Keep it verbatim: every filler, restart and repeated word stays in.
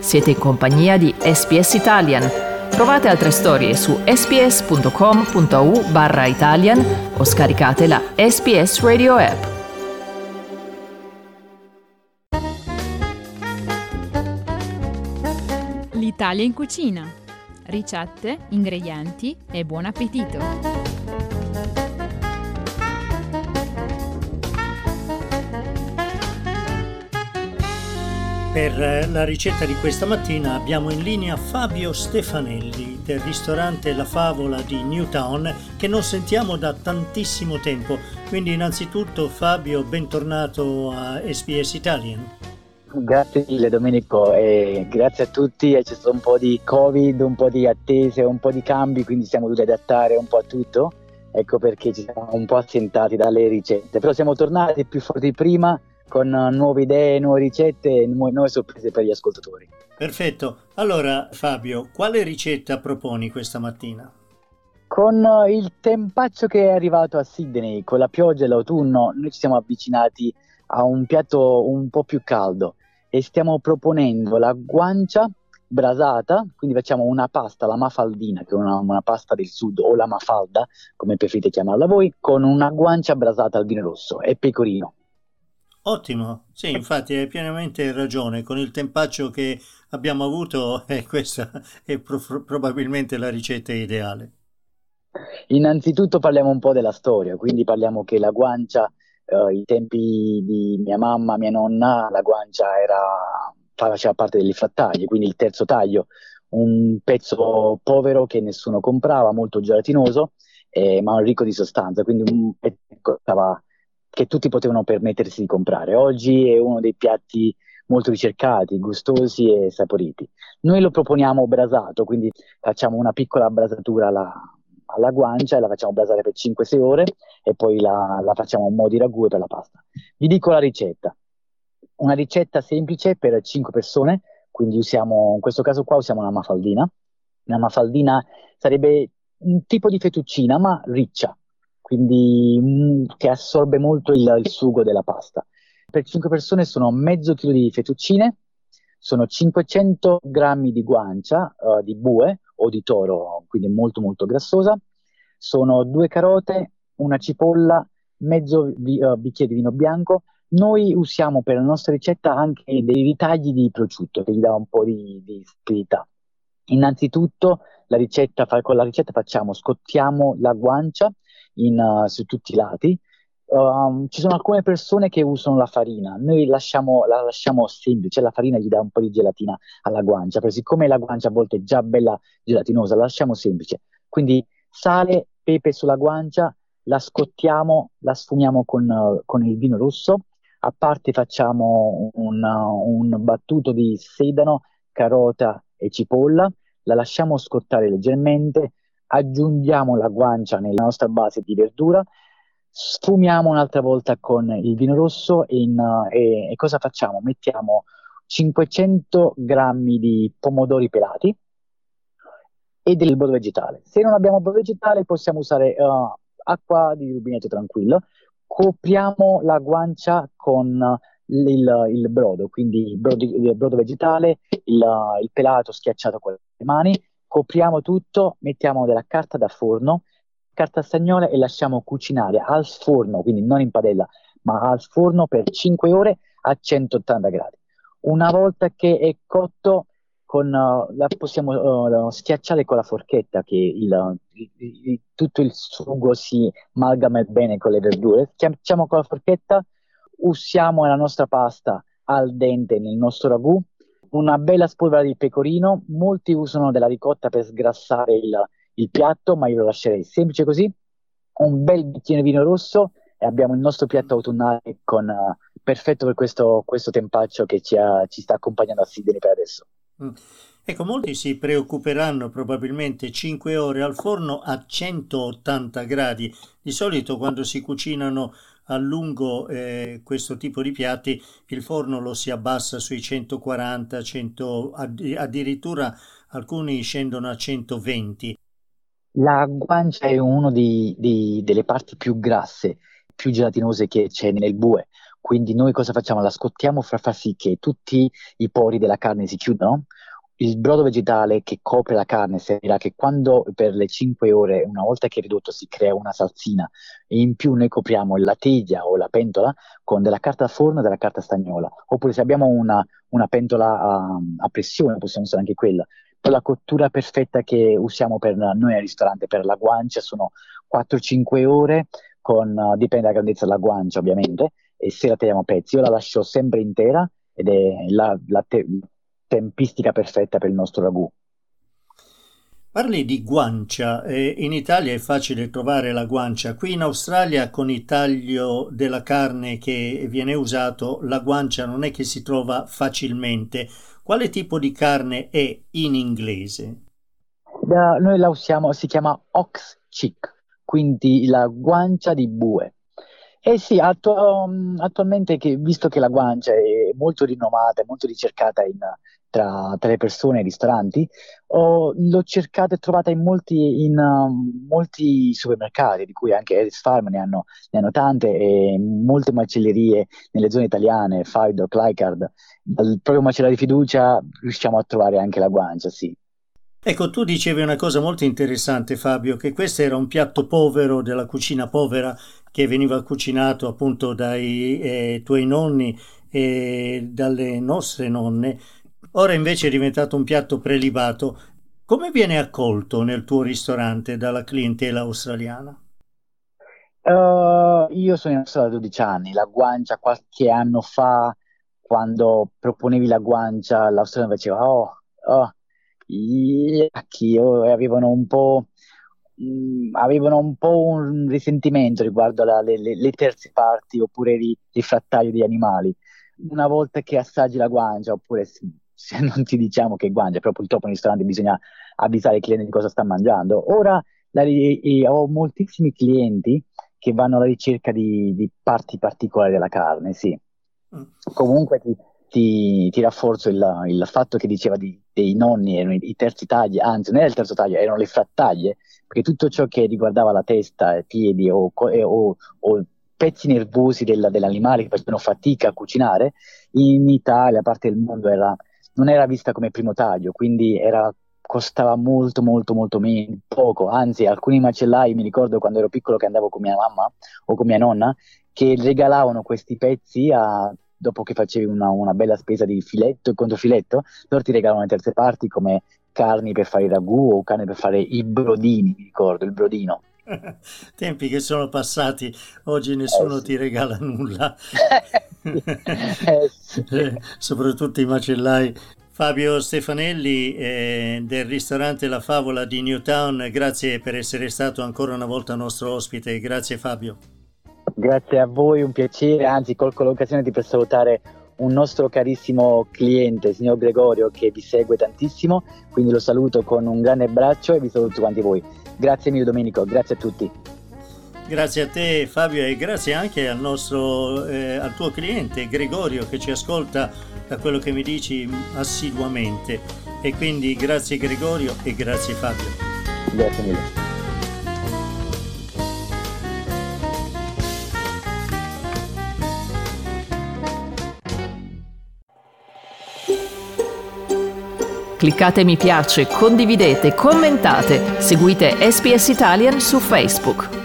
Siete in compagnia di S B S Italian. Trovate altre storie su sbs.com.au barra Italian o scaricate la S B S Radio app. L'Italia in cucina. Ricette, ingredienti e buon appetito. Per la ricetta di questa mattina abbiamo in linea Fabio Stefanelli del ristorante La Favola di Newtown, che non sentiamo da tantissimo tempo. Quindi innanzitutto Fabio, bentornato a S B S Italian. Grazie mille Domenico e grazie a tutti. C'è stato un po' di Covid, un po' di attese, un po' di cambi, quindi siamo dovuti adattare un po' a tutto. Ecco perché ci siamo un po' assentati dalle ricette, però siamo tornati più forti di prima, con nuove idee, nuove ricette e nuove sorprese per gli ascoltatori. Perfetto. Allora Fabio, quale ricetta proponi questa mattina? Con il tempaccio che è arrivato a Sydney, con la pioggia e l'autunno, noi ci siamo avvicinati a un piatto un po' più caldo e stiamo proponendo la guancia brasata, quindi facciamo una pasta, la mafaldina, che è una, una pasta del sud, o la mafalda, come preferite chiamarla voi, con una guancia brasata al vino rosso e pecorino. Ottimo, sì, infatti hai pienamente ragione, con il tempaccio che abbiamo avuto eh, questa è pro- probabilmente la ricetta ideale. Innanzitutto parliamo un po' della storia, quindi parliamo che la guancia, eh, i tempi di mia mamma, mia nonna, la guancia era, faceva parte delle frattaglie, quindi il terzo taglio, un pezzo povero che nessuno comprava, molto gelatinoso, eh, ma ricco di sostanza, quindi un pezzo che costava, che tutti potevano permettersi di comprare. Oggi è uno dei piatti molto ricercati, gustosi e saporiti. Noi lo proponiamo brasato, quindi facciamo una piccola brasatura alla, alla guancia e la facciamo brasare per cinque sei ore e poi la, la facciamo a mo' di ragù per la pasta. Vi dico la ricetta. Una ricetta semplice per cinque persone, quindi usiamo, in questo caso qua usiamo una mafaldina. Una mafaldina sarebbe un tipo di fettuccina, ma riccia, quindi mm, che assorbe molto il, il sugo della pasta. Per cinque persone sono mezzo chilo di fettuccine, sono cinquecento grammi di guancia uh, di bue o di toro, quindi molto molto grassosa, sono due carote, una cipolla, mezzo vi, uh, bicchiere di vino bianco. Noi usiamo per la nostra ricetta anche dei ritagli di prosciutto che gli dà un po' di, di sapirità. Innanzitutto la ricetta, con la ricetta facciamo, scottiamo la guancia in, uh, su tutti i lati. Um, ci sono alcune persone che usano la farina, noi lasciamo, la lasciamo semplice, la farina gli dà un po' di gelatina alla guancia, però siccome la guancia a volte è già bella gelatinosa, la lasciamo semplice. Quindi sale, pepe sulla guancia, la scottiamo, la sfumiamo con, uh, con il vino rosso, a parte facciamo un, uh, un battuto di sedano, carota e cipolla, la lasciamo scottare leggermente, aggiungiamo la guancia nella nostra base di verdura, sfumiamo un'altra volta con il vino rosso in, uh, e, e cosa facciamo? Mettiamo cinquecento grammi di pomodori pelati e del brodo vegetale. Se non abbiamo brodo vegetale possiamo usare uh, acqua di rubinetto tranquillo. Copriamo la guancia con uh, il, il brodo, quindi il brodo, il brodo vegetale, il, uh, il pelato schiacciato con le mani. Copriamo tutto, mettiamo della carta da forno, carta stagnola e lasciamo cucinare al forno, quindi non in padella, ma al forno per cinque ore a centottanta gradi. Una volta che è cotto, con, uh, la possiamo uh, schiacciare con la forchetta, che il, il, il, tutto il sugo si amalgama bene con le verdure. Schiacciamo con la forchetta, usiamo la nostra pasta al dente nel nostro ragù, una bella spolvera di pecorino. Molti usano della ricotta per sgrassare il, il piatto, ma io lo lascerei semplice così. Un bel bicchiere di vino rosso e abbiamo il nostro piatto autunnale con, uh, perfetto per questo, questo tempaccio che ci, ha, ci sta accompagnando a Sydney per adesso. Mm. Ecco, molti si preoccuperanno probabilmente cinque ore al forno a centottanta gradi. Di solito quando si cucinano a lungo eh, questo tipo di piatti, il forno lo si abbassa sui centoquaranta, cento, addirittura alcuni scendono a centoventi. La guancia è una delle parti più grasse, più gelatinose che c'è nel bue, quindi noi cosa facciamo? La scottiamo per far sì che tutti i pori della carne si chiudano. Il brodo vegetale che copre la carne servirà che quando per le cinque ore, una volta che è ridotto, si crea una salsina, e in più noi copriamo la teglia o la pentola con della carta da forno e della carta stagnola, oppure se abbiamo una, una pentola a, a pressione possiamo usare anche quella. Poi la cottura perfetta che usiamo per noi al ristorante per la guancia sono quattro cinque ore, con, uh, dipende dalla grandezza della guancia ovviamente, e se la tagliamo a pezzi. Io la lascio sempre intera ed è la, la te- tempistica perfetta per il nostro ragù. Parli di guancia, eh, in Italia è facile trovare la guancia, qui in Australia con il taglio della carne che viene usato la guancia non è che si trova facilmente. Quale tipo di carne è in inglese? Da, noi la usiamo, si chiama ox cheek, quindi la guancia di bue. Eh sì, attu- um, attualmente che, visto che la guancia è molto rinomata, è molto ricercata in, tra, tra le persone ai ristoranti, ho- l'ho cercata e trovata in molti, in, um, molti supermercati, di cui anche Ellis Farm ne hanno, ne hanno tante, e molte macellerie nelle zone italiane, Faido, Clycard, dal proprio macellaio di fiducia riusciamo a trovare anche la guancia, sì. Ecco, tu dicevi una cosa molto interessante, Fabio, che questo era un piatto povero della cucina povera che veniva cucinato appunto dai eh, tuoi nonni e dalle nostre nonne. Ora invece è diventato un piatto prelibato. Come viene accolto nel tuo ristorante dalla clientela australiana? Uh, io sono in Australia da dodici anni, la guancia qualche anno fa, quando proponevi la guancia, l'Australia faceva, oh, oh, yucky, oh, e avevano un po', mm, avevano un po' un risentimento riguardo alle le, le terze parti oppure il rifrattaio di animali. Una volta che assaggi la guancia, oppure se, se non ti diciamo che è guancia, però purtroppo in ristorante bisogna avvisare il cliente di cosa sta mangiando. Ora la ri- e ho moltissimi clienti che vanno alla ricerca di, di parti particolari della carne, sì. Mm. Comunque ti, ti, ti rafforzo il, il fatto che diceva di, dei nonni, erano i, i terzi tagli, anzi non era il terzo taglio, erano le frattaglie, perché tutto ciò che riguardava la testa, i piedi o, co- e- o- o pezzi nervosi del- dell'animale che facevano fatica a cucinare, in Italia, a parte il mondo, era, non era vista come primo taglio, quindi era costava molto molto molto meno, poco, anzi alcuni macellai, mi ricordo quando ero piccolo che andavo con mia mamma o con mia nonna, che regalavano questi pezzi a, dopo che facevi una, una bella spesa di filetto e controfiletto, loro ti regalavano le terze parti come carni per fare i ragù o carne per fare i brodini, mi ricordo, il brodino. Tempi che sono passati, oggi Eh nessuno sì. ti regala nulla, Eh sì. Eh, soprattutto i macellai. Fabio Stefanelli eh, del ristorante La Favola di Newtown, grazie per essere stato ancora una volta nostro ospite, grazie Fabio. Grazie a voi, un piacere, anzi colgo l'occasione di per salutare un nostro carissimo cliente, il signor Gregorio, che vi segue tantissimo, quindi lo saluto con un grande abbraccio e vi saluto tutti quanti voi. Grazie mille Domenico, grazie a tutti. Grazie a te Fabio e grazie anche al nostro eh, al tuo cliente Gregorio che ci ascolta, da quello che mi dici, assiduamente, e quindi grazie Gregorio e grazie Fabio. Grazie mille. Cliccate mi piace, condividete, commentate, seguite S B S Italian su Facebook.